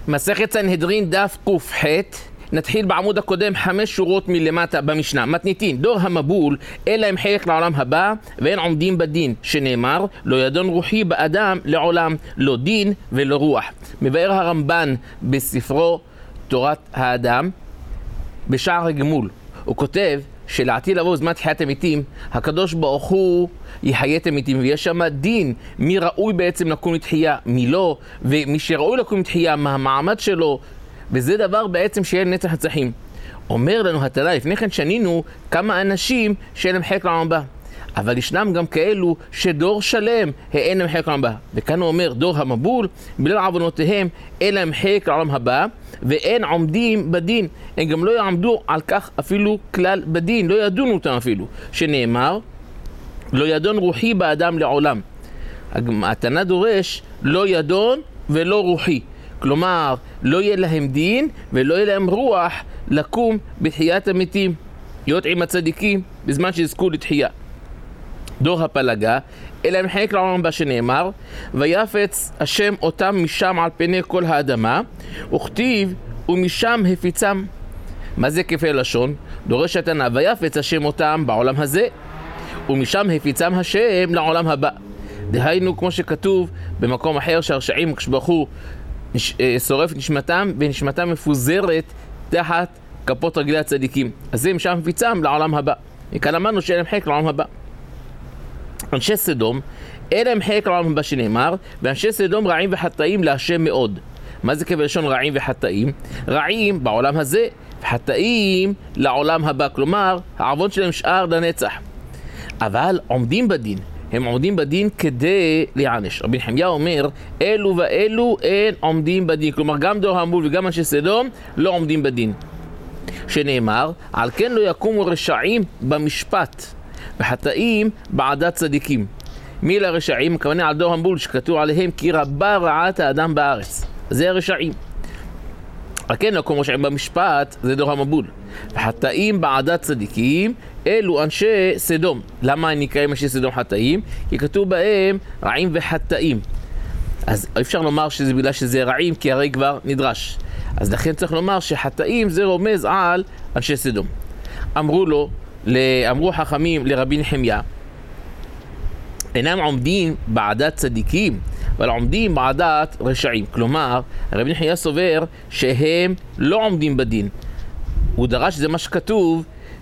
מסכת סנהדרין דף ק"ח, נתחיל בעמוד הקודם 5 שורות מלמטה במשנה. מתניתין, דור המבול, אלא הם חלק לעולם הבא, ואין עומדים בדין, שנאמר, לא ידון רוחי באדם לעולם, לא דין ולא רוח. מבאר הרמב"ן בספרו תורת האדם, בשער הגמול, הוא כותב שלעתיד לבוא זמן תחיית המתים, הקדוש ברוך הוא יחיה את המתים, ויש שם דין מי ראוי בעצם לקום לתחייה, מי לא, ומי שראוי לקום לתחייה, מה המעמד שלו, וזה דבר בעצם שיהיה נצח נצחים. אומר לנו התנא, לפני כן שנינו כמה אנשים שאין להם חלק לעולם הבא, אבל ישנם גם כאלו שדור שלם אין להם חלק לעולם הבא, וכאן הוא אומר דור המבול, בגלל עוונותיהם אין להם חלק לעולם הבא, ואין עומדים בדין, הם גם לא יעמדו על כך אפילו כלל בדין, לא ידונו אותם אפילו, שנאמר לא ידון רוחי באדם לעולם. התנא דורש לא ידון ולא רוחי, כלומר לא יהיה להם דין ולא יהיה להם רוח לקום בתחיית המתים, להיות עם הצדיקים בזמן שיזכו לתחייה. דור הפלגה, אלא הם חלק לעולם הבא, שנאמר ויפץ השם אותם משם על פני כל האדמה, וכתיב ומשם הפיצם. מה זה כפי לשון? דורש התנא, ויפץ השם אותם בעולם הזה, ומשם הפיצם השם לעולם הבא. דהיינו כמו שכתוב במקום אחר שהרשעים כשברחו שורף נשמתם, ונשמתם מפוזרת תחת כפות רגלי הצדיקים, אז זה משם הפיצם לעולם הבא. וכאן אמרנו שאין להם חלק לעולם הבא. אנשי סדום, אין להם חלק לעולם הבא, שנאמר ואנשי סדום רעים וחטאים להשם מאוד. מה זה כבלשון רעים וחטאים? רעים בעולם הזה וחטאים לעולם הבא, כלומר העוון שלהם שאר לנצח, אבל עומדים בדין, הם עומדים בדין כדי להיענש. רבי נחמיה אומר אלו ואלו אין עומדים בדין, כלומר גם דור המבול וגם אנשי סדום לא עומדים בדין, שנאמר על כן לא יקומו רשעים במשפט וחטאים בעדת צדיקים. מי לרשעים? הכוונה על דור המבול שכתוב עליהם כי רבה רעת האדם בארץ, זה הרשעים. על כן לא יקומו רשעים במשפט, זה דור המבול. וחטאים בעדת צדיקים, אלו אנשי סדום. למה נקראים אנשי סדום חטאים? כי כתוב בהם רעים וחטאים, אז אפשר לומר שזה בגלל שזה רעים, כי הרי כבר נדרש, אז לכן צריך לומר שחטאים זה רומז על אנשי סדום. אמרו חכמים לרבי נחמיה, אינם עומדים בעדת צדיקים, אבל עומדים בעדת רשעים. כלומר, רבי נחמיה סובר שהם לא עומדים בדין. הוא דרש שזה מה שכתוב,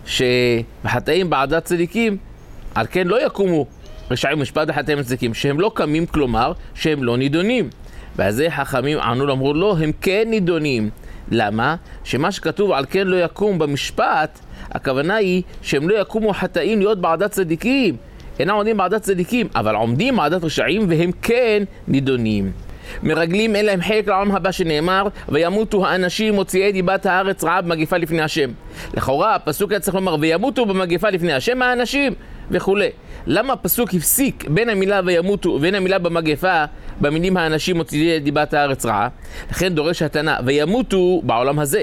שחטאים בעדת צדיקים, על כן לא יקומו רשעים משפט וחטאים צדיקים, שהם לא קמים, כלומר שהם לא נידונים. ואז חכמים ענו, אמרו לא, הם כן נידונים. למה? שמה שכתוב על כן לא יקום במשפט, הכוונה היא שהם לא יקומו חטאים להיות בעדת צדיקים, אינם עומדים בעדת צדיקים, אבל עומדים בעדת רשעים והם כן נידונים. מרגלים אין להם חלק לעולם הבא, שנאמר וימותו האנשים מוציאי דיבת הארץ רעה במגפה לפני השם. לכאורה הפסוק היה צריך לומר וימותו במגפה לפני השם האנשים וכו'. למה הפסוק הפסיק בין המילה וימותו ובין המילה במגפה במילים האנשים מוציאי דיבת הארץ רעה? לכן דורש התנא וימותו בעולם הזה,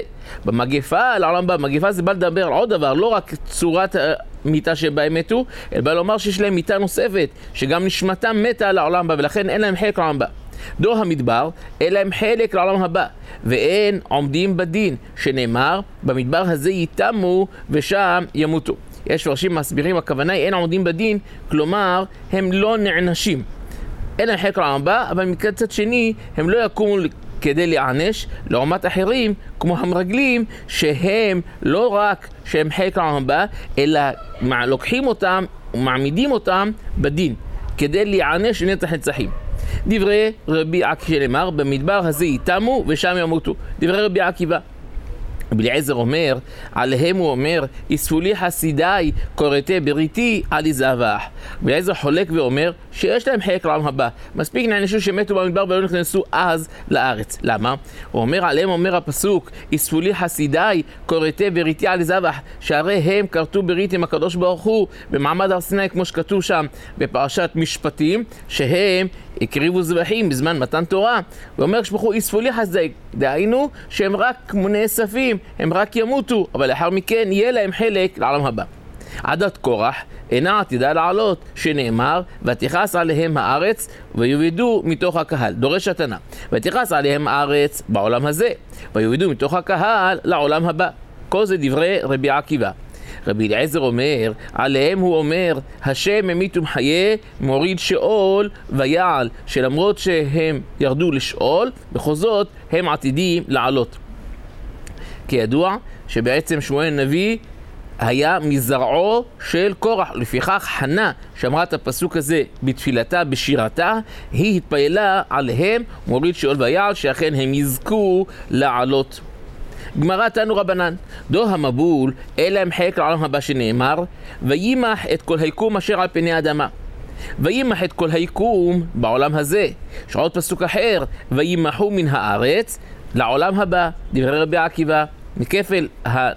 במגפה לעולם הבא. מגפה זה בא לדבר על עוד דבר, לא רק צורת מיתה שבה הם מתו, אלא בא לומר שיש להם מיתה נוספת שגם נשמתם מתה לעולם הבא, ולכן אין להם חלק לעולם הבא. דור המדבר, אין להם חלק לעולם הבא, ואין עומדים בדין, שנאמר במדבר הזה ייתמו ושם ימותו. יש פרשים מסבירים, הכוונה היא אין עומדים בדין, כלומר הם לא נענשים, אין להם חלק לעולם הבא, אבל מצד שני הם לא יקומו כדי להיענש, לעומת אחרים כמו המרגלים, שהם לא רק שהם חלק לעולם הבא, אלא לוקחים אותם ומעמידים אותם בדין כדי להיענש לנצח נצחים. דברי רבי עקיבא שנאמר במדבר הזה ייתמו ושם ימותו. דברי רבי עקיבא. רבי אליעזר אומר עליהם, הוא אומר אספו לי חסידיי כורתי בריתי על יזבח. רבי אליעזר חולק ואומר שיש להם חלק לעולם הבא, מספיק נענשו שמתו במדבר ולא נכנסו אז לארץ. למה? הוא אומר עליהם, אומר הפסוק אספו לי חסידיי כורתי בריתי על יזבח, שהרי הם כרתו ברית עם הקדוש ברוך הוא במעמד הר סיני, כמו שכתוב שם בפרשת משפטים, שהם הקריבו זבחים בזמן מתן תורה. ואומר כשבחו אספו לי חסידיי, דהיינו שהם רק נאספים, הם רק ימותו, אבל לאחר מכן יהיה להם חלק לעולם הבא. עדת קורח אינה עתידה לעלות, שנאמר, ותכעס עליהם הארץ ויובדו מתוך הקהל. דורש התנא, ותכעס עליהם הארץ בעולם הזה, ויובדו מתוך הקהל לעולם הבא. כל זה דברי רבי עקיבא. רבי אליעזר אומר, עליהם הוא אומר, השם ממית ומחיה, מוריד שאול ויעל, שלמרות שהם ירדו לשאול, בכל זאת הם עתידים לעלות. כידוע שבעצם שמואל הנביא היה מזרעו של קורח, לפיכך חנה שאמרה את הפסוק הזה בתפילתה, בשירתה, היא התפעלה עליהם, מוריד שאול ויעל, שאכן הם יזכו לעלות. גמרא תנו רבנן, דור המבול אלא הם חלק לעולם הבא, שנאמר, וימח את כל היקום אשר על פני האדמה. וימח את כל היקום בעולם הזה. יש עוד פסוק אחר, וימחו מן הארץ לעולם הבא, דברי רבי עקיבא. מכפל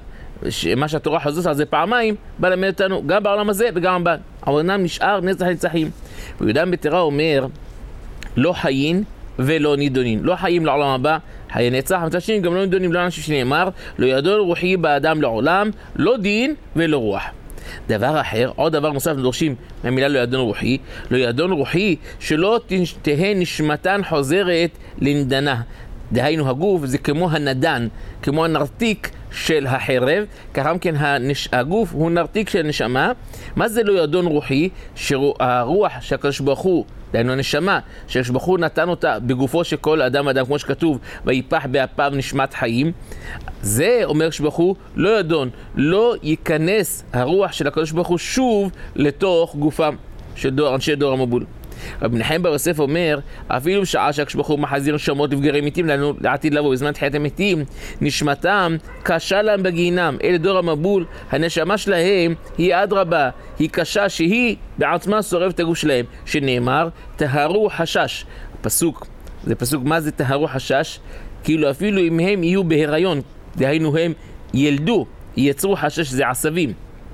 מה שהתורה חוזרת על זה פעמיים, בא למד אותנו גם בעולם הזה וגם הבא. העולם נשאר נצח נצחים. ויהודה בתורה אומר, לא חיים ולא נידונים. לא חיים לעולם הבא, חיי נצח, מצד שני גם לא נידונים, לא אנשים, שנאמר, לא ידון רוחי באדם לעולם, לא דין ולא רוח. דבר אחר, עוד דבר נוסף דורשים מהמילה לא ידון רוחי, לא ידון רוחי שלא תהא נשמתן חוזרת לנדנה. דהיינו הגוף זה כמו הנדן, כמו הנרתיק של החרב, ככה כן הגוף הוא נרתיק של נשמה. מה זה לא ידון רוחי? שהרוח שהקדוש ברוך הוא, דהיינו הנשמה, שהקדוש ברוך הוא נתן אותה בגופו של כל אדם, כמו שכתוב, ויפח באפיו נשמת חיים. זה אומר הקדוש ברוך הוא, לא ידון, לא ייכנס הרוח של הקדוש ברוך הוא שוב לתוך גופם של אנשי דור המבול. רבי נחם בר יוסף אומר, אפילו בשעה שהקדוש ברוך הוא מחזיר נשמות לבגרי מתים לנו לעתיד לבוא בזמן תחיית המתים, נשמתם קשה להם בגיהינם. אלה דור המבול, הנשמה שלהם היא אדרבה, היא קשה, שהיא בעצמה שורבת את הגוף שלהם, שנאמר טהרו חשש. הפסוק, זה פסוק, מה זה טהרו חשש? כאילו אפילו אם הם יהיו בהיריון, דהיינו הם ילדו, יצרו חשש, זה עשבים.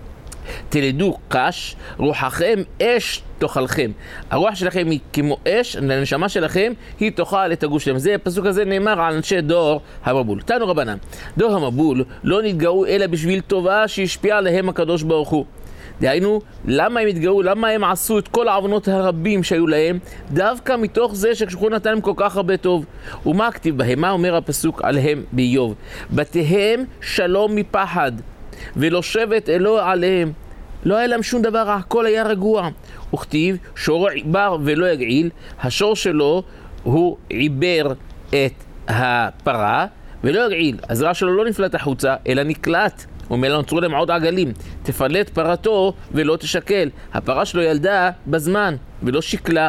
תלדו קש, רוחכם אש תאכלכם. הרוח שלכם היא כמו אש, הנשמה שלכם היא תאכל את הגוף שלהם. זה הפסוק הזה נאמר על אנשי דור המבול. תנו רבנן, דור המבול לא נתגאו אלא בשביל טובה שהשפיע עליהם הקדוש ברוך הוא. דהיינו, למה הם התגאו? למה הם עשו את כל העוונות הרבים שהיו להם? דווקא מתוך זה שקשחו נתן להם כל כך הרבה טוב. ומה כתיב בהם? מה אומר הפסוק עליהם באיוב? בתיהם שלום מפחד, ולא שבט אלוה עליהם. לא היה להם שום דבר רע, הכל היה רגוע. וכתיב, שורו עיבר ולא יגעיל, השור שלו הוא עיבר את הפרה ולא יגעיל. הזרע שלו לא נפלט החוצה, אלא נקלט. אומר, נוצרו להם עוד עגלים, תפלט פרתו ולא תשקל. הפרה שלו ילדה בזמן ולא שקלה.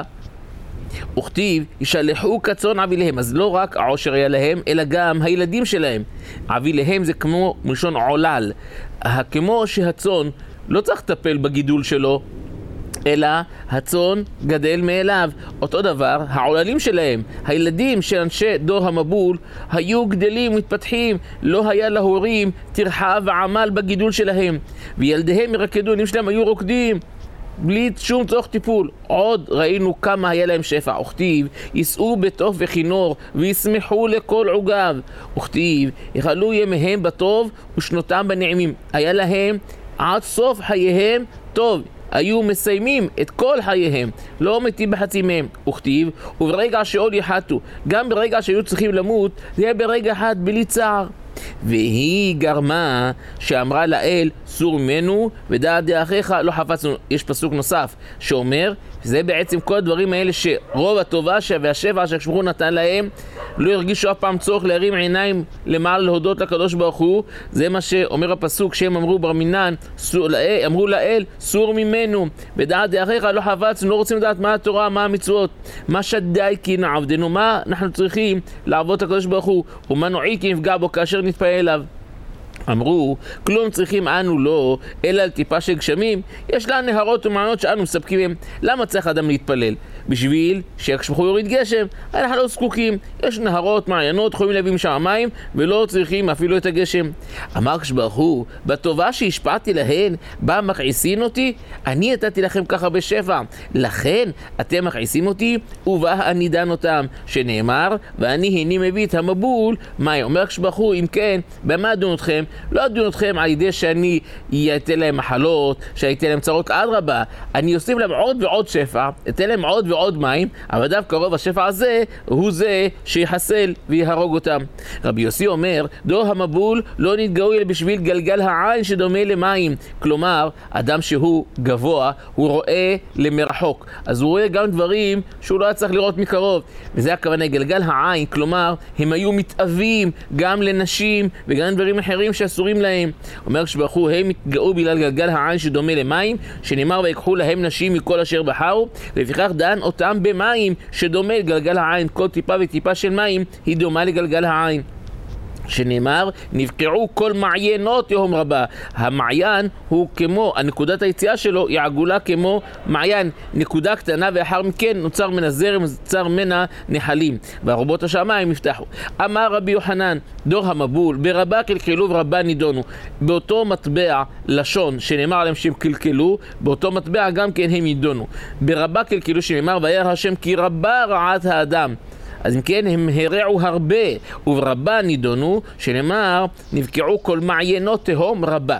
וכתיב, ישלחו כצאן עביליהם. אז לא רק העושר היה להם, אלא גם הילדים שלהם. עביליהם זה כמו מלשון עולל. כמו שהצאן לא צריך לטפל בגידול שלו, אלא הצאן גדל מאליו. אותו דבר, העוללים שלהם, הילדים של אנשי דור המבול, היו גדלים ומתפתחים, לא היה להורים טרחה ועמל בגידול שלהם, וילדיהם ירקדו, ילדים שלהם היו רוקדים בלי שום צורך טיפול. עוד ראינו כמה היה להם שפע. וכתיב, ייסעו בטוב וכינור וישמחו לכל עוגב. וכתיב, יחלו ימיהם בטוב ושנותם בנעימים. היה להם עד סוף חייהם טוב, היו מסיימים את כל חייהם, לא מתים בחצי מהם. וכתיב, וברגע שאול יחתו, גם ברגע שהיו צריכים למות, זה היה ברגע אחד בלי צער. והיא גרמה שאמרה לאל, סור ממנו ודעת דאחיך לא חפצנו. יש פסוק נוסף שאומר, זה בעצם כל הדברים האלה שרוב הטובה והשפע שהקדוש נתן להם, לא הרגישו אף פעם צורך להרים עיניים למעלה להודות לקדוש ברוך הוא. זה מה שאומר הפסוק שהם אמרו ברמינן, אמרו לאל, סור ממנו ודעת דאחיך לא חפצנו. לא רוצים לדעת מה התורה, מה המצוות, מה שדי כי נעבדנו, מה אנחנו צריכים לעבוד את הקדוש ברוך הוא, ומה נועי כי נפגע בו כאשר נתפעל אליו. אמרו, כלום צריכים אנו לא, אלא על טיפה של גשמים, יש לה נהרות ומעיינות שאנו מספקים הם. למה צריך אדם להתפלל? בשביל שהקדוש ברוך הוא יוריד גשם. אנחנו לא זקוקים, יש נהרות, מעיינות, יכולים להביא משם מים ולא צריכים אפילו את הגשם. אמר הקדוש ברוך הוא, בטובה שהשפעתי להן, בה מכעיסין אותי? אני נתתי לכם ככה בשפע, לכן אתם מכעיסים אותי, ובה אני דן אותם, שנאמר, ואני הני מביא את המבול. מה אומר הקדוש ברוך הוא? אם כן, במה אדון אתכם? לא אדון אתכם על ידי שאני אתן להם מחלות, שאתן להם צרות, אדרבה, אני אוסיף להם עוד ועוד שפע, אתן להם עוד ועוד מים, אבל דווקא רוב השפע הזה הוא זה שיחסל ויהרוג אותם. רבי יוסי אומר, דור המבול לא נתגאו אלא בשביל גלגל העין שדומה למים. כלומר, אדם שהוא גבוה, הוא רואה למרחוק, אז הוא רואה גם דברים שהוא לא צריך לראות מקרוב, וזה הכוונה גלגל העין. כלומר, הם היו מתאבים גם לנשים וגם דברים אחרים שאסורים להם. אומר שבחו, הם התגאו בגלל גלגל העין שדומה למים, שנאמר ויקחו להם נשים מכל אשר בחרו, ולפיכך דן אותם במים שדומה לגלגל העין. כל טיפה וטיפה של מים היא דומה לגלגל העין, שנאמר נבקעו כל מעיינות תהום רבה. המעיין הוא כמו, הנקודת היציאה שלו היא עגולה כמו מעיין, נקודה קטנה, ואחר מכן נוצר מן הזרם, נוצר מן הנחלים, והרובות השמיים יפתחו. אמר רבי יוחנן, דור המבול ברבה קלקלו ורבה נידונו. באותו מטבע לשון שנאמר עליהם שהם קלקלו, באותו מטבע גם כן הם נידונו. ברבה קלקלו שנאמר וירא השם כי רבה רעת האדם, אז אם כן הם הרעו הרבה, וברבה נידונו, שנאמר נבקעו כל מעיינות תהום רבה.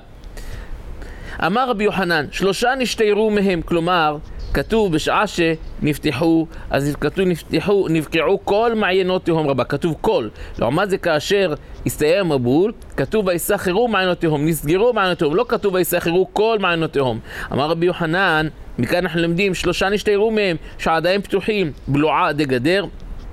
אמר רבי יוחנן, שלושה נשתיירו מהם, כלומר כתוב בשעה שנפתחו, אז כתוב נבקעו כל מעיינות תהום רבה, כתוב כל. לעומת זה כאשר הסתיים מבול, כתוב ויסחרו מעיינות תהום, נסגרו מעיינות תהום, לא כתוב ויסחרו כל מעיינות תהום. אמר רבי יוחנן, מכאן אנחנו למדים שלושה נשתיירו מהם שעדיין פתוחים, בלועה דגדר,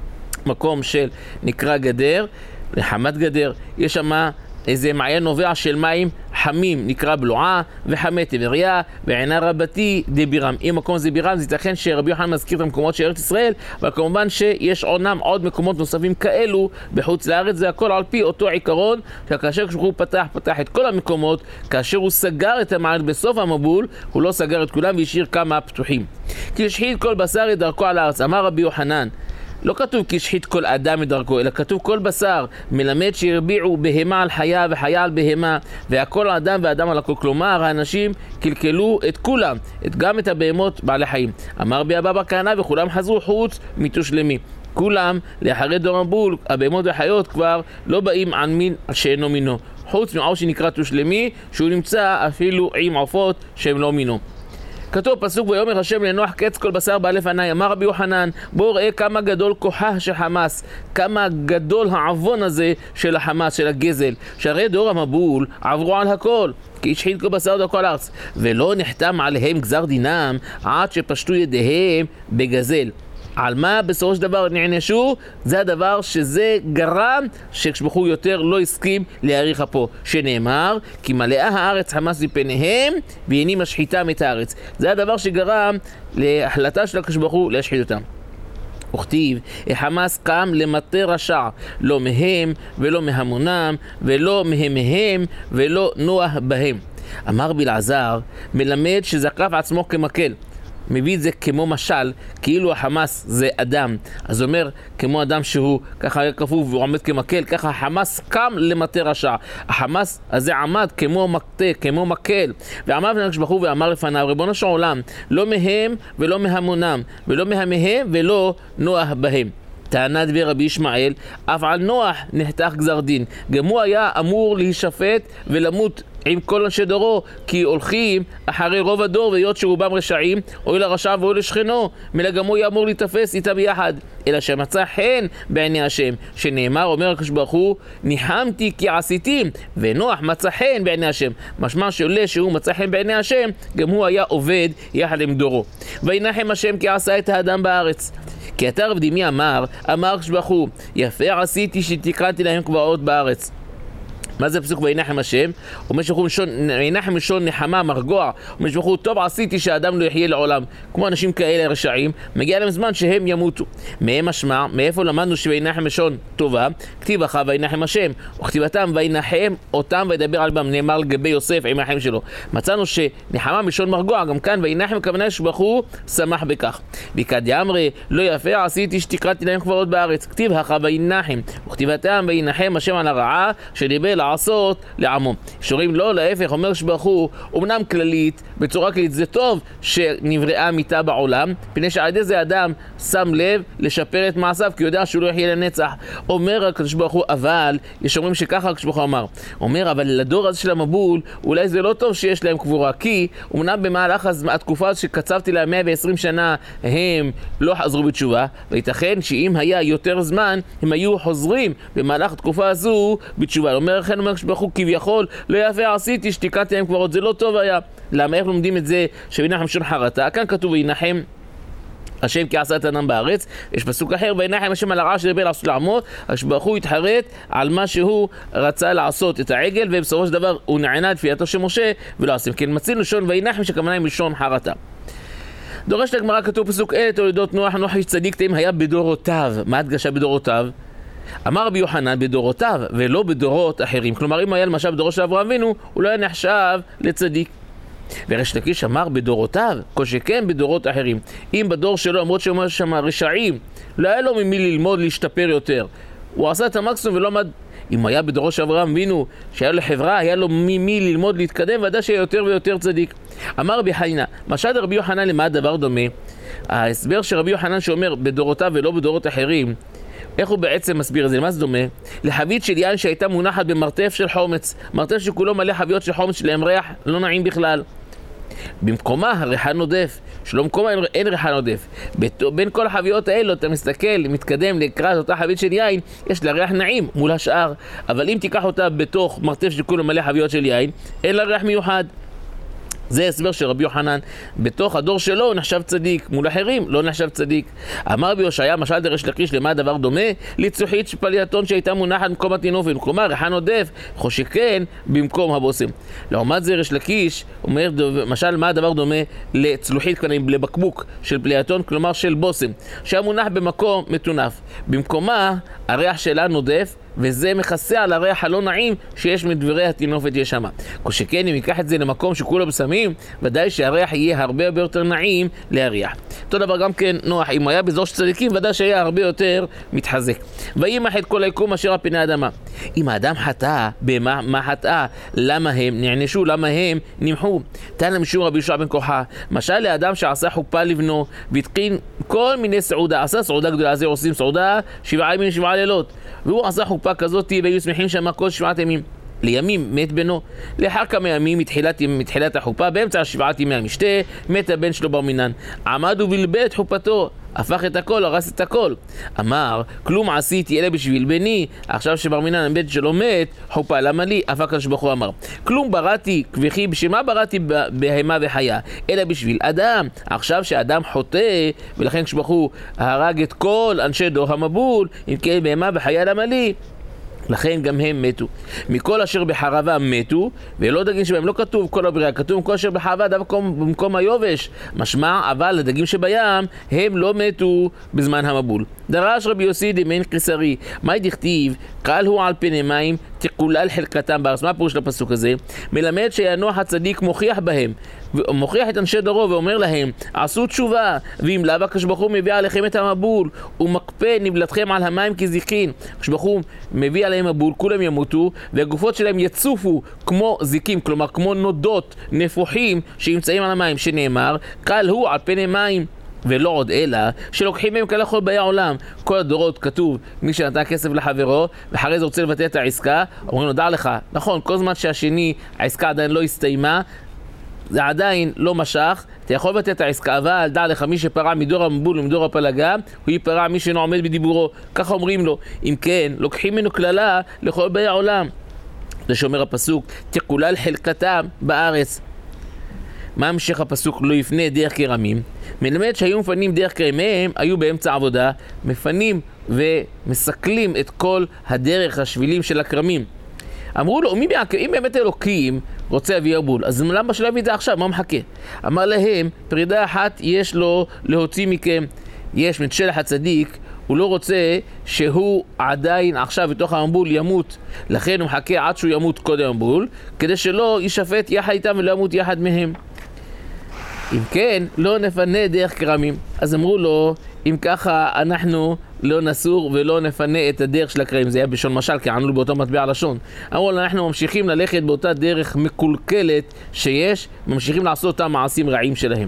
מקום של נקרא גדר, לחמת גדר, יש שם איזה מעיין נובע של מים חמים, נקרא בלועה, וחמי טבריה, ועינה רבתי דבירם. אם מקום זה בירם, זה ייתכן שרבי יוחנן מזכיר את המקומות של ארץ ישראל, אבל כמובן שיש עוד מקומות נוספים כאלו בחוץ לארץ. זה הכל על פי אותו עיקרון, שכאשר הוא פתח את כל המקומות, כאשר הוא סגר את המעיין בסוף המבול, הוא לא סגר את כולם והשאיר כמה פתוחים. כי השחית כל בשר את דרכו על הארץ. אמר רבי יוחנן, לא כתוב כי השחית כל אדם את דרכו, אלא כתוב כל בשר, מלמד שהרביעו בהמה על חיה וחיה על בהמה, והכל אדם ואדם על הכל. כלומר, האנשים קלקלו את כולם, גם את הבהמות בעלי חיים. אמר רבי אבא בר כהנא וכולם חזרו חוץ מתושלמי. כולם לאחרי דור המבול, הבהמות והחיות כבר לא באים על מין שאינו מינו, חוץ מעוף שנקרא תושלמי, שהוא נמצא אפילו עם עופות שהם לא מינו. כתוב פסוק ויאמר השם לנוח קץ כל בשר בא לפניי. אמר רבי יוחנן, בוא ראה כמה גדול כוחה של חמאס, כמה גדול העוון הזה של החמאס, של הגזל, שהרי דור המבול עברו על הכל, כי השחית כל בשר דרכו על הארץ, ולא נחתם עליהם גזר דינם עד שפשטו ידיהם בגזל. על מה בסופו של דבר נענשו? זה הדבר שזה גרם שכשבחו יותר לא הסכים להאריך פה, שנאמר כי מלאה הארץ חמאס מפניהם והנה משחיתם את הארץ. זה הדבר שגרם להחלטה של כשבחו להשחית אותם. וכתיב, החמאס קם למטה רשע, לא מהם ולא מהמונם ולא מהם ולא נוח בהם. אמר בלעזר, מלמד שזקף עצמו כמקל, מביא את זה כמו משל, כאילו החמאס זה אדם, אז אומר כמו אדם שהוא ככה היה כפוף והוא עומד כמקל, ככה החמאס קם למטה רשע. החמאס הזה עמד כמו מקטה, כמו מקל, ועמד לפני הקדוש ברוך הוא ואמר לפניו, ריבונו של עולם, לא מהם ולא מהמונם ולא מהמהם ולא נוח בהם. טענה דבר רבי ישמעאל, אף על נוח נחתך גזר דין, גם הוא היה אמור להישפט ולמות עם כל אנשי דורו, כי הולכים אחרי רוב הדור, והיות שרובם רשעים, אוי לרשע ואוי לשכנו, מלא גם הוא אמור להתאפס איתה ביחד, אלא שמצא חן בעיני השם, שנאמר, אומר הקדוש ברוך הוא, ניחמתי כי עשיתים, ונוח מצא חן בעיני השם. משמע שעולה שהוא מצא חן בעיני השם, גם הוא היה עובד יחד עם דורו. וינחם השם כי עשה את האדם בארץ. כי אתה רב דימי אמר הקדוש ברוך הוא, יפה עשיתי שתקראתי להם גבעות בארץ. מה זה פסוק וינחם השם? אומר שבחור וינחם לשון נחמה מרגוע, אומר שבחור טוב עשיתי שהאדם לא יחיה לעולם. כמו אנשים כאלה רשעים, מגיע להם זמן שהם ימותו. מהם משמע, מאיפה למדנו שוינחם לשון טובה? כתיב אחר וינחם השם, וכתיבתם וינחם אותם וידבר על בם, נאמר לגבי יוסף עם החיים שלו. מצאנו שנחמה מלשון מרגוע, גם כאן וינחם הכוונה שבחור שמח בכך. וכד יאמרי לא יפה עשיתי שתקראתי להם כברות בארץ. כתיב אחר וינחם, וכתיבתם וינחם השם על הרעה שדיבר לעשות לעמו. שורים לא, להפך, אומר שבחור אמנם כללית, בצורה כללית זה טוב שנבראה מיתה בעולם, פני שעל ידי זה אדם שם לב לשפר את מעשיו, כי הוא יודע שהוא לא יחיה לנצח. אומר הקדוש ברוך הוא, אבל יש אומרים שככה הקדוש ברוך הוא אמר, אומר אבל לדור הזה של המבול אולי זה לא טוב שיש להם קבורה, כי אמנם במהלך התקופה שקצבתי להם 120 שנה הם לא חזרו בתשובה, וייתכן שאם היה יותר זמן הם היו חוזרים במהלך התקופה הזו בתשובה. אומר לכן, אומר הקדוש ברוך הוא, כביכול לא יפה עשיתי שתיקעתי להם קברות, זה לא טוב היה. למה? איך לומדים את זה שוינחם לשון חרטה? כאן כתוב וינחם השם כי עשה את אדם בארץ. יש פסוק אחר וינחם השם על הרעה שדיבר לעשות לעמו, הקדוש ברוך הוא התחרט על מה שהוא רצה לעשות את העגל, ובסופו של דבר הוא נענה לפייתו של משה ולא עשה. כן, מצינו לשון וינחם שכוונה עם לשון חרטה. דורשת הגמרא, כתוב פסוק אלה תולדות נוח, נוח איש צדיק תמים היה בדורותיו. מה הדגשה בדורותיו? אמר רבי יוחנן בדורותיו ולא בדורות אחרים. כלומר אם היה למשל בדורו של אברהם אבינו הוא לא היה נחשב לצדיק. וריש לקיש אמר בדורותיו, כל שכן בדורות אחרים. אם בדור שלו, למרות שאומר שם רשעים, לא היה לו ממי ללמוד להשתפר יותר, הוא עשה את המקסימום ולא עמד. אם היה בדורו של אברהם אבינו שהיה לו חברה, היה לו ממי ללמוד להתקדם, ודאי שהיה יותר ויותר צדיק. אמר רבי חנינא, משל רבי יוחנן למה הדבר דומה? ההסבר של רבי יוחנן שאומר בדורותיו ולא בדורות אחרים, איך הוא בעצם מסביר את זה? למה זה דומה? לחבית של יין שהייתה מונחת במרתף של חומץ, מרתף שכולו מלא חביות של חומץ שלהם ריח לא נעים בכלל. במקומה הריחה נודף, שלא במקומה אין ריחה נודף. בין כל החביות האלו אתה מסתכל, מתקדם לקראת אותה חבית של יין, יש לה ריח נעים מול השאר. אבל אם תיקח אותה בתוך מרתף שכולו מלא חביות של יין, אין לה ריח מיוחד. זה הסבר של רבי יוחנן, בתוך הדור שלו הוא נחשב צדיק, מול אחרים לא נחשב צדיק. אמר רבי הושעיה, משל דרש לקיש, למה הדבר דומה? לצוחית שפליאתון שהייתה מונחת במקום הטינופין, כלומר ריחה נודף, חושקן במקום הבושם. לעומת זה ריש לקיש אומר, משל מה הדבר דומה? לצלוחית כנראה, לבקבוק של פליאתון, כלומר של בושם, שהיה מונח במקום מטונף, במקומה הריח שלה נודף, וזה מכסה על הריח הלא נעים שיש מדברי הטינופת יש שמה. כשכן אם ייקח את זה למקום שכולו בשמים, ודאי שהריח יהיה הרבה יותר נעים להריח. אותו דבר גם כן נוח, אם היה בזור של צדיקים, ודאי שהיה הרבה יותר מתחזק. וימח את כל היקום אשר על פני האדמה. אם האדם חטא, במה חטא? למה הם נענשו? למה הם נמחו? תן להם משום רבי יהושע בן כוחה, משל לאדם שעשה חופה לבנו והתקין כל מיני סעודה, עשה סעודה גדולה, זה עושים סעודה 7 ימים 7 לילות, והוא עשה חופה כזאת והיו שמחים שם כל 7 ימים. לימים מת בנו, לאחר כמה ימים מתחילת החופה, באמצע 7 ימי המשתה, מת הבן שלו בר מינן. עמד ובלבל את חופתו, הפך את הכל, הרס את הכל. אמר, כלום עשיתי אלא בשביל בני, עכשיו שבר מינן הבן שלו מת, חופה למה לי? אף הקדוש ברוך הוא אמר, כלום בראתי וכי בשביל מה בראתי בהמה וחיה? אלא בשביל אדם. עכשיו שאדם חוטא, ולכן הקדוש ברוך הוא הרג את כל אנשי דור המבול, אם כן בהמה וחיה למה לי? לכן גם הם מתו. מכל אשר בחרבה מתו, ולא דגים שבהם לא כתוב כל הבריאה, כתוב כל אשר בחרבה דווקא במקום היובש, משמע, אבל הדגים שבים הם לא מתו בזמן המבול. דרש רבי יוסי דמן קיסרי, מה דכתיב? קל הוא על פני מים תקולל חלקתם בארץ. מה הפירוש לפסוק הזה? מלמד שנוח הצדיק מוכיח בהם, מוכיח את אנשי דורו ואומר להם, עשו תשובה, ואם לאו הקדוש ברוך הוא מביא עליכם את המבול ומקפא נבלתכם על המים כזיקין. הקדוש ברוך הוא מביא עליהם מבול, כולם ימותו והגופות שלהם יצופו כמו זיקים, כלומר כמו נודות נפוחים שנמצאים על המים, שנאמר קל הוא על פני מים. ולא עוד אלא שלוקחים מהם כל באי העולם. כל הדורות כתוב מי שנתן כסף לחברו ואחרי זה רוצה לבטל את העסקה, אומרים לו דע לך, נכון, כל זמן שהשני העסקה עדיין לא הסתיימה, זה עדיין לא משך, אתה יכול לבטל את העסקה, אבל דע לך, מי שפרע מדור המבול ומדור הפלגה, הוא ייפרע מי שאינו עומד בדיבורו. ככה אומרים לו. אם כן, לוקחים ממנו כללה לכל באי העולם. זה שאומר הפסוק, תקולל חלקתם בארץ. מה המשך הפסוק? לא יפנה דרך כרמים. מלמד שהיו מפנים דרך כרמיהם, היו באמצע עבודה, מפנים ומסכלים את כל הדרך, השבילים של הכרמים. אמרו לו, אם באמת אלוקים רוצה להביא מבול, אז למה שלא להביא את זה עכשיו? מה מחכה? אמר להם, פרידה אחת יש לו להוציא מכם, יש את שלח הצדיק, הוא לא רוצה שהוא עדיין עכשיו בתוך המבול ימות, לכן הוא מחכה עד שהוא ימות קודם המבול, כדי שלא יישפט יחד איתם ולא ימות יחד מהם. אם כן, לא נפנה דרך כרמים. אז אמרו לו, אם ככה אנחנו לא נסור ולא נפנה את הדרך של הכרמים. זה היה בשון משל, כי ענו לו באותו מטבע לשון. אמרו לו, אנחנו ממשיכים ללכת באותה דרך מקולקלת שיש, ממשיכים לעשות אותם מעשים רעים שלהם.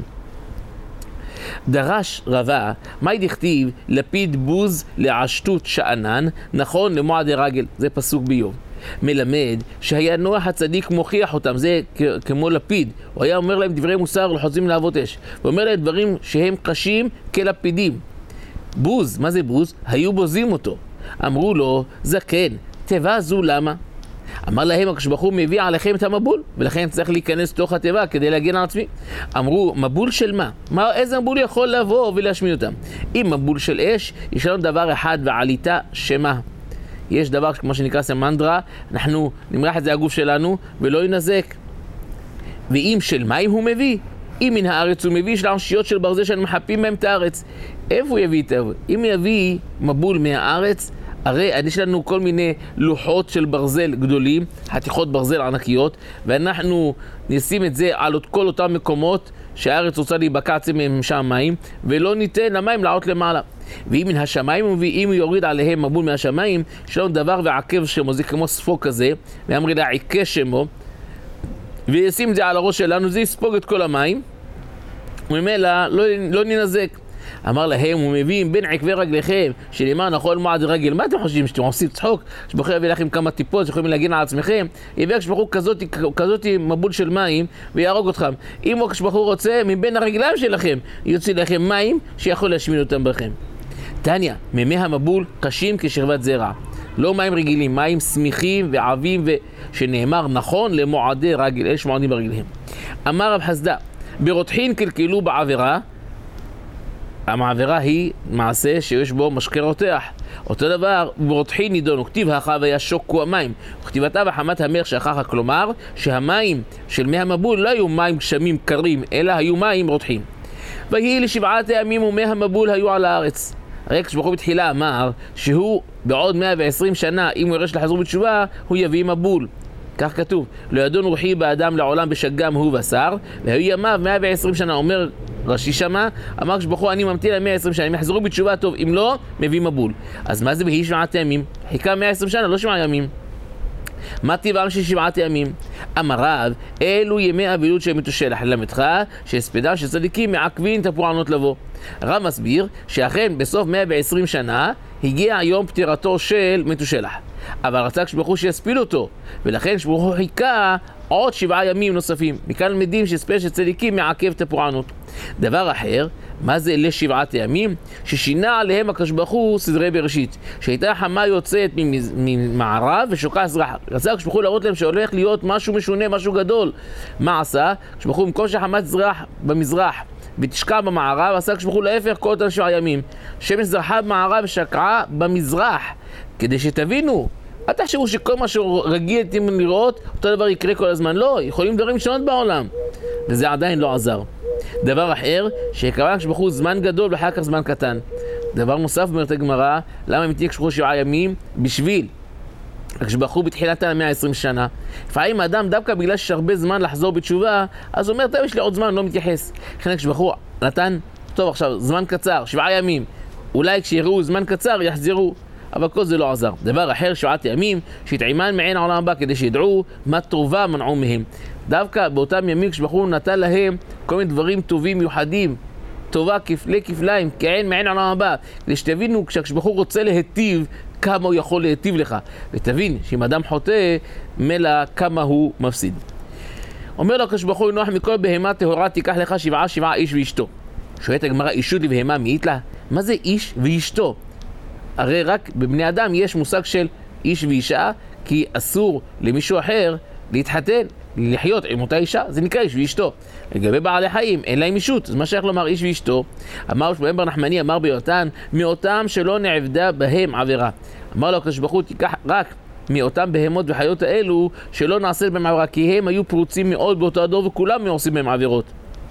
דרש רבה, מה דכתיב לפיד בוז לעשתות שאנן, נכון למועדי רגל. זה פסוק ביוב. מלמד שהיה נוח הצדיק מוכיח אותם, זה כמו לפיד, הוא היה אומר להם דברי מוסר לחוזים להבות אש, הוא אומר להם דברים שהם קשים כלפידים. בוז, מה זה בוז? היו בוזים אותו. אמרו לו, זקן, תיבה זו למה? אמר להם, הקדוש ברוך הוא מביא עליכם את המבול, ולכן צריך להיכנס לתוך התיבה כדי להגן על עצמי. אמרו, מבול של מה? איזה מבול יכול לבוא ולהשמיד אותם? אם מבול של אש, יש לנו דבר אחד ועליתה שמה. יש דבר כמו שנקרא סמנדרה, אנחנו נמרח את זה הגוף שלנו ולא ינזק. ואם של מים הוא מביא, אם מן הארץ הוא מביא, יש לנו שיות של ברזל שאנו מחפים מהם את הארץ. איפה הוא יביא את זה? אם יביא מבול מהארץ, הרי יש לנו כל מיני לוחות של ברזל גדולים, חתיכות ברזל ענקיות, ואנחנו נשים את זה על כל אותם מקומות שהארץ רוצה להיבקע מהם שם מים, ולא ניתן למים לעלות למעלה. ואם מן השמיים הוא מביא, אם הוא יוריד עליהם מבול מהשמיים, יש לנו דבר ועקב שמו, זה כמו ספוק כזה, ואמרי לה עיקש שמו, וישים את זה על הראש שלנו, זה יספוג את כל המים, וממילא לא ננזק. אמר להם, הוא מביא בין עקבי רגליכם, שנאמר נכון מועד רגל. מה אתם חושבים? שאתם עושים צחוק? שבחור יביא לכם כמה טיפות שיכולים להגן על עצמכם? יביא כשבחור כזאת מבול של מים ויהרוג אתכם. אם הוא כשבחור רוצה, מבין הרגליים שלכם יוציא לכם מים שיכול להשמיד אותם בכם. תניה, מימי המבול קשים כשכבת זרע. לא מים רגילים, מים סמיכים ועבים, שנאמר נכון למועדי רגל, יש מועדים ברגליהם. אמר רב חסדה, ברותחין קלקלו בעבירה, המעבירה היא מעשה שיש בו משקה רותח. אותו דבר, ברותחין נידונו, כתיב החב היה שוקו המים, וכתיבתה בחמת המלך שכחה, כלומר שהמים של מי המבול לא היו מים גשמים קרים, אלא היו מים רותחים. ויהי לשבעת הימים ומי המבול היו על הארץ. הרי כשברוך הוא בתחילה אמר שהוא בעוד 120 שנה, אם הוא ירש לחזור בתשובה, הוא יביא מבול. כך כתוב, לא ידון רוחי באדם לעולם בשגם הוא בשר, והיו ימיו 120 שנה, אומר רש"י שמה, אמר כשברוך הוא אני ממתין ל 120 שנה, אם יחזרו בתשובה טוב, אם לא, מביא מבול. אז מה זה בהי 7 ימים? חיכה 120 שנה, לא 7 ימים. מה טבעם של 7 ימים? אמר רב, אלו ימי אבילות של מתושלח, למדך שהספדם של צדיקים מעכבים את הפורענות לבוא. הרב מסביר שאכן בסוף 120 שנה הגיע יום פטירתו של מתושלח, אבל רצה כשברוך הוא שיספיל אותו, ולכן כשברוך הוא חיכה עוד 7 ימים נוספים. מכאן למדים שהספד של צדיקים מעכב את הפורענות. דבר אחר, מה זה ל7 ימים? ששינה עליהם הקדוש ברוך הוא סדרי בראשית, שהייתה חמה יוצאת ממערב ושוקעה מזרח. רצה כשברוך הוא להראות להם שהולך להיות משהו משונה, משהו גדול. מה עשה? כשברוך הוא במקום שחמה תזרח במזרח ותשקע במערב, עשה כשברוך הוא להפך כל אותם 7 ימים. שמש זרחה במערב ושקעה במזרח, כדי שתבינו. אל תחשבו שכל מה שרגילים לראות, אותו דבר יקרה כל הזמן. לא, יכולים דברים שונות בעולם. וזה עדיין לא עזר. דבר אחר, שקרה כשברוך הוא זמן גדול ואחר כך זמן קטן. דבר נוסף אומרת הגמרא, למה מתהיה כשברוך הוא 7 ימים? בשביל כשברוך הוא בתחילת 120 שנה. לפעמים האדם דווקא בגלל שיש הרבה זמן לחזור בתשובה, אז הוא אומר, טוב, יש לי עוד זמן, לא מתייחס. לכן כשברוך הוא נתן, טוב עכשיו, זמן קצר, 7 ימים. אולי כשיראו זמן קצר יחזרו. אבל כל זה לא עזר. דבר אחר, 7 ימים, שהתעימן מעין העולם הבא, כדי שידעו מה טובה מנעו מהם. דווקא באותם ימים כשברוך הוא נתן להם כל מיני דברים טובים מיוחדים, טובה כפלי כפליים, כעין מעין העולם הבא, כדי שתבינו כשברוך הוא רוצה להיטיב, כמה הוא יכול להיטיב לך, ותבין שאם אדם חוטא, מלא כמה הוא מפסיד. אומר לו כשברוך הוא נוח מכל בהמה טהורה תיקח לך 7 איש ואשתו. שואלת הגמרא, אישות לבהמה מאית לה? מה זה איש ואשתו? הרי רק בבני אדם יש מושג של איש ואישה, כי אסור למישהו אחר להתחתן, לחיות עם אותה אישה, זה נקרא איש ואשתו. לגבי בעלי חיים, אין להם אישות, אז מה שייך לומר איש ואשתו? אמר שבהם בר נחמני, אמר ביותן, מאותם שלא נעבדה בהם עבירה. אמר לו הקדוש ברוך הוא, תיקח רק מאותם בהמות וחיות האלו שלא נעשה בהם עבירה, כי הם היו פרוצים מאוד באותו הדור וכולם עושים בהם עבירות.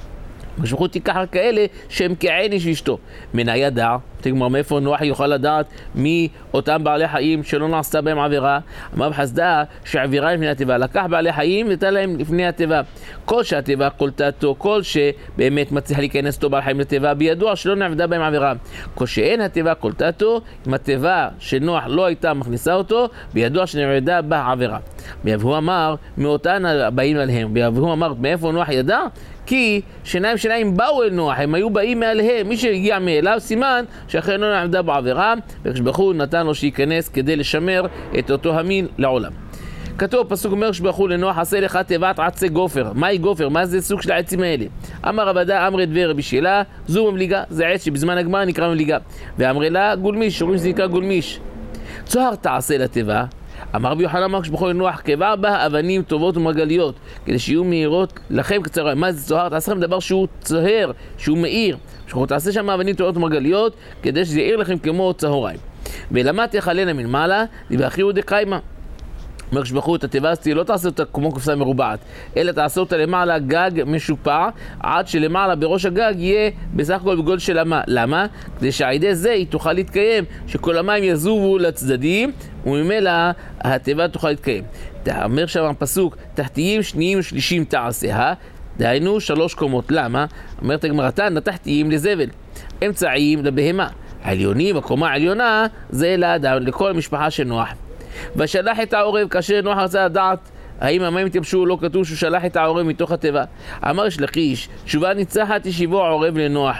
משפחות תיקח על כאלה שהם כעניש אשתו. מן הידע, תגמר מאיפה נוח יוכל לדעת מי אותם בעלי חיים שלא נעשתה בהם עבירה. אמר בחסדה שעבירה לפני הטבע, לקח בעלי חיים ותן להם לפני הטבע. כל שהטבע קולטתו, כל שבאמת מצליח להיכנס אותו בעל חיים לטבע, בידוע שלא נעבדה בהם עבירה. כל שאין הטבע קולטתו, אם הטבע שנוח לא הייתה מכניסה אותו, בידוע שנעבדה בה עבירה. והוא אמר, מאותן הבאים עליהם, והוא אמר, מאיפה נוח ידע? כי שניים באו אל נוח, הם היו באים מעליהם, מי שהגיע מאליו סימן שאחרי לא נעבדה בעבירה, וכשברוך הוא נתן לו שייכנס כדי לשמר את אותו המין לעולם. כתוב פסוק אומר שברכו לנוח עשה לך תיבת עצי גופר. מהי גופר? מה זה סוג של העצים האלה? אמר עבדה אמרי דבר רבי שאלה, זו ממליגה, זה עץ שבזמן הגמרא נקרא ממליגה. ואמרי לה גולמיש, רואים שזה נקרא גולמיש. צוהר תעשה לתיבה. אמר רבי יוחנן אמר כשברכו לנוח קבע בה אבנים טובות ומרגליות כדי שיהיו מהירות לכם קצרה. מה זה צוהר? תעשה לכם דבר שהוא צוהר, שהוא מאיר. תעשה שם אבנים טובות ומרגליות כדי שזה יאיר לכם כמו צהריים. ולמה תחלנה מן מעלה? דבאחיו דקיימה. אומר כשבחרו את התיבה הזאת, לא תעשה אותה כמו קופסה מרובעת, אלא תעשה אותה למעלה גג משופע, עד שלמעלה בראש הגג יהיה בסך הכל בגודל של אמה. למה? כדי שהעידי זה היא תוכל להתקיים, שכל המים יזובו לצדדים, וממילא התיבה תוכל להתקיים. אומר שם הפסוק, תחתיים שניים ושלישים תעשה, דהיינו 3 קומות. למה? אומרת הגמרתן, התחתיים לזבל, אמצעיים לבהמה. העליונים, הקומה העליונה, זה לאדם, לכל המשפחה של נוח. ושלח את העורב, כאשר נוח רצה לדעת האם המים התייבשו, לא כתוב שהוא שלח את העורב מתוך הטבע. אמר יש לקיש, תשובה ניצחת ישיבו העורב לנוח.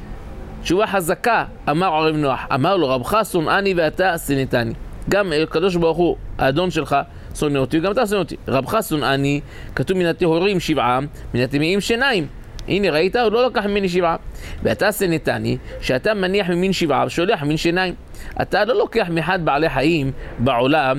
תשובה חזקה, אמר עורב נוח. אמר לו, רבך שונאני ואתה שנאתני. גם הקדוש ברוך הוא, האדון שלך, שונא אותי, וגם אתה שונא אותי. רבך שונאני, כתוב מן הטהורים 7, מן הטמאים 2. הנה ראית, הוא לא לקח ממני 7. ואתה שנאתני, שאתה מניח ממין 7 ושולח ממין 2. אתה לא לוקח מאחד בעלי חיים בעולם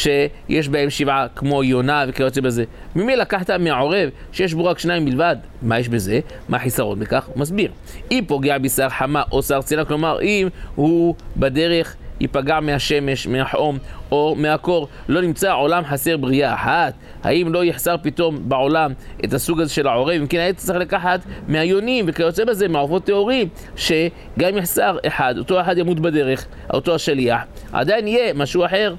שיש בהם 7 כמו יונה וכיוצא בזה. ממי לקחת מהעורב שיש בו רק 2 בלבד? מה יש בזה? מה חיסרון בכך? הוא מסביר. אם פוגע בשר חמה או שר צינה, כלומר אם הוא בדרך ייפגע מהשמש, מהחום או מהקור, לא נמצא עולם חסר בריאה אחת, האם לא יחסר פתאום בעולם את הסוג הזה של העורב? אם כן היית צריך לקחת מהיונים וכיוצא בזה, מעופות טהורים, שגם יחסר אחד, אותו אחד ימות בדרך, אותו השליח, עדיין יהיה משהו אחר.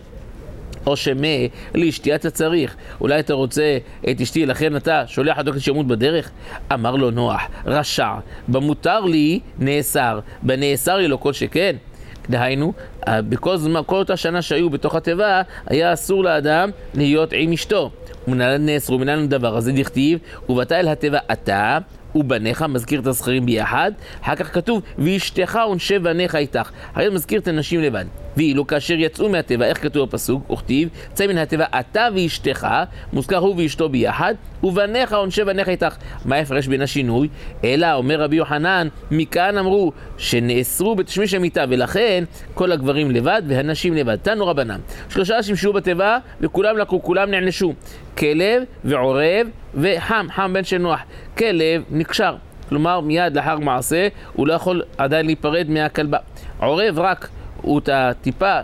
או שמה לאשתי אתה צריך, אולי אתה רוצה את אשתי, לכן אתה שולח אותו שימות בדרך? אמר לו נוח, רשע, במותר לי נאסר, בנאסר לי לו כל שכן. דהיינו, בכל זמן, כל אותה שנה שהיו בתוך התיבה, היה אסור לאדם להיות עם אשתו. ומנהלן נאסרו, מנהלן דבר, אז זה דכתיב, ובאת אל התיבה אתה ובניך, מזכיר את הזכרים ביחד. אחר כך כתוב, ואשתך ונשב בניך איתך. אחרי זה מזכיר את הנשים לבד. ואילו כאשר יצאו מהתיבה, איך כתוב הפסוק? וכתיב, צא מן התיבה אתה ואשתך, מוזכר הוא ואשתו ביחד, ובניך ונשב בניך איתך. מה ההפרש בין השינוי? אלא, אומר רבי יוחנן, מכאן אמרו שנאסרו בתשמיש המיטה, ולכן כל הגברים לבד והנשים לבד. תנו רבנן, 3 שימשו בתיבה וכולם לקחו, כולם נענשו. כלב ועורב וחם, חם בן של נוח. כלב נקשר, כלומר מיד לאחר מעשה הוא לא יכול עדיין להיפרד מהכלבה. עורב רק הוא את הטיפה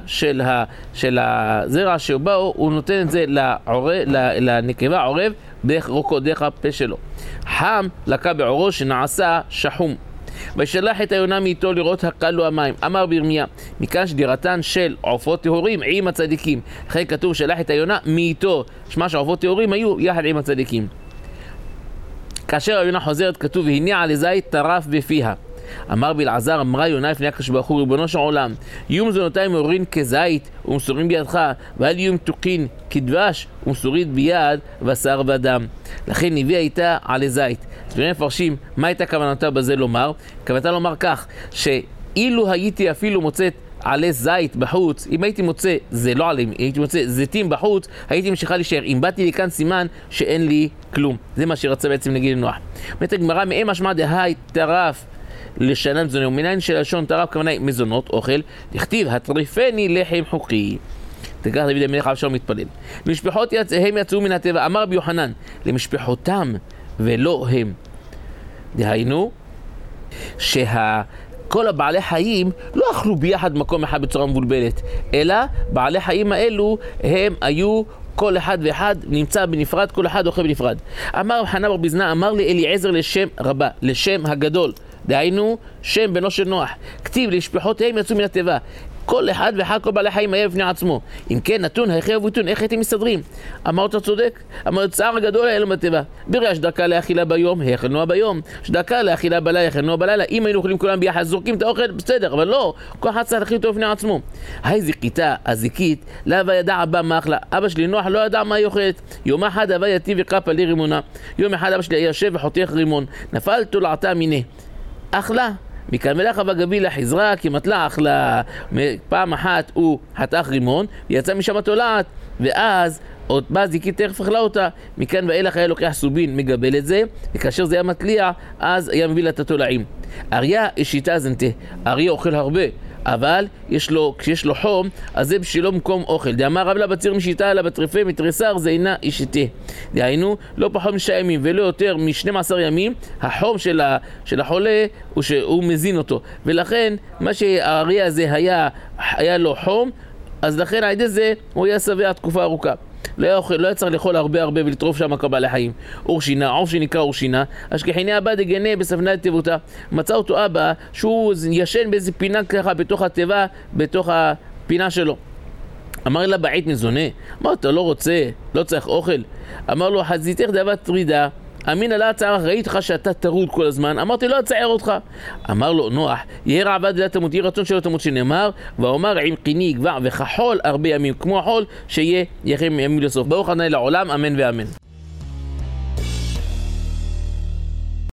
של הזרע שבאו, הוא נותן את זה לנקבה עורב דרך רוקו, דרך הפה שלו. חם לקה בעורו שנעשה שחום. וישלח את היונה מאיתו לראות הקלו המים. אמר בירמיה, מכאן שדירתן של עופות טהורים עם הצדיקים. לכן כתוב שלח את היונה מאיתו, שמה שעופות טהורים היו יחד עם הצדיקים. כאשר היונה חוזרת כתוב, והניעה לזית טרף בפיה. אמר בלעזר, אמרה יונה לפני הקדוש ברוך הוא, ריבונו של עולם, יהיו מזונותיי מאורין כזית ומסורים בידך, ואל יהיו מתוקין כדבש ומסורית ביד בשר ודם. לכן הביאה איתה עלי זית. דברים מפרשים, מה הייתה כוונתה בזה לומר? כוונתה לומר כך, שאילו הייתי אפילו מוצאת עלי זית בחוץ, אם הייתי מוצא, זה לא עלי, הייתי מוצא זיתים בחוץ, הייתי ממשיכה להישאר. אם באתי לי כאן סימן שאין לי כלום. זה מה שרצה בעצם להגיד לנוח. אומרת הגמרא, מאם משמע דהי טרף לשנה מזונות, ומניין של לשון טרף כוונה מזונות, אוכל, תכתיב, הטריפני לחם חוקי. תקח דוד המלך עכשיו מתפלל. למשפחות הם יצאו מן הטבע, אמר רבי יוחנן, למשפחותם ולא הם. דהיינו, כל הבעלי חיים לא אכלו ביחד מקום אחד בצורה מבולבלת, אלא בעלי חיים האלו הם היו כל אחד ואחד נמצא בנפרד, כל אחד אוכל בנפרד. אמר חנה בר ביזנא, אמר לי אליעזר לשם רבה, לשם הגדול, דהיינו שם בנו של נוח, כתיב לשפחותיהם יצאו מן התיבה. כל אחד ואחד, כל בעלי חיים היה בפני עצמו. אם כן, נתון, היכי ובוטון, איך הייתם מסתדרים? אמר אתה צודק, אמר צער הגדול היה לו בטבע. ברגע שדקה לאכילה ביום, האכלנו ביום. שדקה לאכילה בלילה, האכלנו בלילה. אם היינו אוכלים כולם ביחד, זורקים את האוכל, בסדר, אבל לא, כל אחד צריך להכיל אותו בפני עצמו. היי זיקיתה, הזיקית, לאווה ידע אבא מה אכלה. אבא שלי נוח לא ידע מה היא אוכלת. יום אחד אבא יתי וקפה לי רימונה. יום אחד אבא שלי היה יושב וחותך רימון. נפל תולעתה מיני. אכלה. מכאן ולך אבא גבי לחזרה, כי מטלה אכלה. פעם אחת הוא חתך רימון, ויצא משם התולעת, ואז עוד בא זיקית תכף אכלה אותה. מכאן ואילך היה לוקח סובין, מגבל את זה, וכאשר זה היה מטליע, אז היה מביא לה את התולעים. אריה שיטה זנתה, אריה אוכל הרבה, אבל כשיש לו חום, אז זה בשבילו מקום אוכל. דאמר רב לה בציר משיטה אלא בטרפה מתריסר זה אינה אישיתה. דהיינו, לא פחות מ6 ימים ולא יותר מ12 ימים, החום של החולה הוא שהוא מזין אותו. ולכן, מה שהאריה הזה היה לו חום, אז לכן על ידי זה הוא היה שבע תקופה ארוכה. לא היה צריך לאכול הרבה ולטרוף שם כל בעלי חיים. אורשינה, עוף שנקרא אורשינה, אשכחיני אבא דגנה בספנה לתיבותה. מצא אותו אבא שהוא ישן באיזה פינה ככה בתוך התיבה, בתוך הפינה שלו. אמר לה בעית מזונה, אמר אתה לא רוצה, לא צריך אוכל. אמר לו חזיתך דאבה טרידה, אמין עלה צערך, ראיתך שאתה טרוד כל הזמן, אמרתי לא אצער אותך. אמר לו נוח, יהיה רעבד לה תמות, יהיה רצון שלא תמות, שנאמר ואומר עם קיני יגבע וכחול הרבה ימים, כמו החול שיהיה יחם ימים לסוף. ברוך ה' לעולם, אמן ואמן.